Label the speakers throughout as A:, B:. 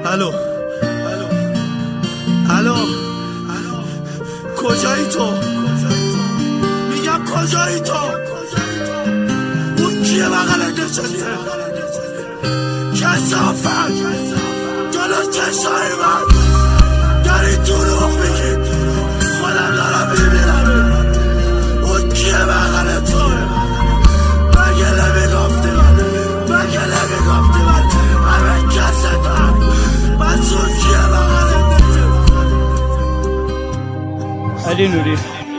A: الو الو کجایی تو؟ میگم کجایی تو؟ اون کیه بغلت نشسته؟ کثافت جلو چشای من داری دروغ میگی، خودم دارم میبینم. اون کیه بغل تو؟ مگه نمیگفتی من همه کستم مسئول کیه بغلت نشسته؟
B: علی نوری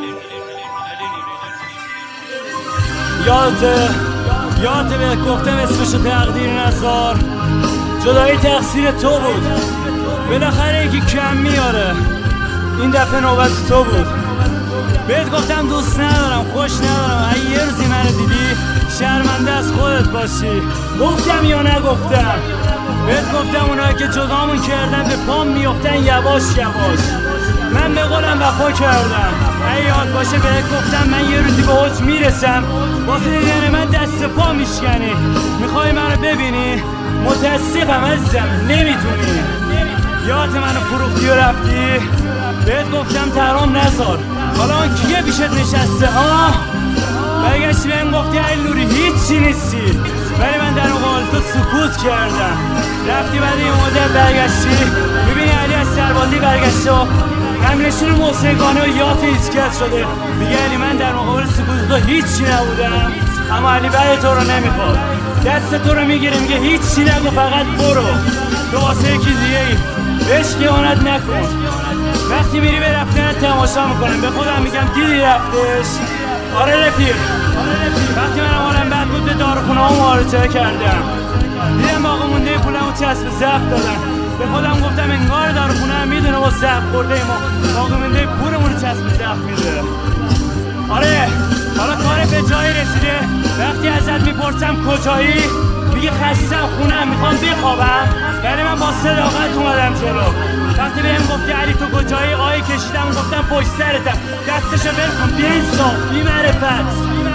B: یادت بهت گفتم اسمشو تقدیر نذار، جدایی تقصیر تو بود، بالاخره یکی کم میاره، این دفعه نوبت تو بود. بهت گفتم دوست ندارم، خوش ندارم، اگه یه روزی منو دیدی شرمنده از خودت باشی. گفتم یا نگفتم؟ بهت گفتم اونایی که جدامون کردن به پام میفتن یواش یواش، من به قولم وفا کردم. اگه یاد باشه بهت گفتم من یه روزی به اوج میرسم، واسه دیدن من دست پا میشکنی. میخوای منو ببینی؟ متاسفم عزیزم نمیتونی. یاد منو فروختی و رفتی، بهت گفتم ترام نذار. حالا اون کیه پیشت نشسته ها؟ برگشتی بهم گفتی علی نوری هیچی نیستی، ولی من در مقابل تو سکوت کردم. رفتی بعد این مدت برگشتی، میبینی علی از سربازی برگشته و همنشین موسیقانه و یافی ایسکت شده. میگه علی من در مقابل سکوت تو هیچی نبودم، اما علی بعد تو رو نمیخواد، دست تو رو میگیره میگه هیچی نگو فقط برو، تو واسه یکی دیگه ای بهش خیانت نکن. وقتی میری به رفتن تماشا میکنم، به خودم میگم دیدی رفتش؟ آره رفیق، وقتی منم حالم بد بود به داروخونه ها معالجه کردم، دیدم باقی مونده پولمو چسب زفت دادن. به خودم گفتم انگار داروخونه هم میدونه با زفت خورده ما باقی مونده پولمونو چسب زفت میده. آره حالا کار به جایی رسیده، وقتی ازت میپرسم کجایی میگی خستم خونم میخوام بخوابم، ولی من با صداقت اومدم جلو. وقتی بهم گفتی علی تو کجایی، آی کشیدم و گفتم پشت سرتم، دستشو ول کن بی‌انصاف بی‌معرفت.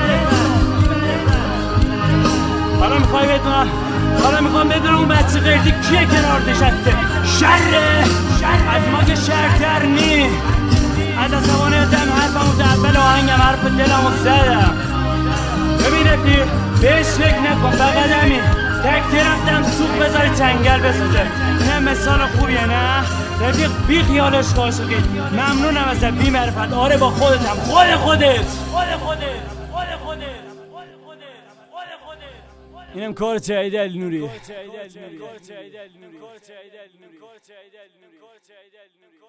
B: حالا میخوام بدونم اون بچه قردی کیه کنار نشسته؟ شره از ما که شرتر نی. از عصبانیتم حرفمو تحول آهنگم حرف دلمو زدم. ببین رفیق بهش فکر نکن، فقط همین تک رفتم سوق بذاری چنگل بسوزه. اینم مثال خوبیه نه؟ رفیق بی خیالش عاشقی، ممنونم ازت بی معرفت. آره با خودتم، خودت اینم کار جدید علی نوری.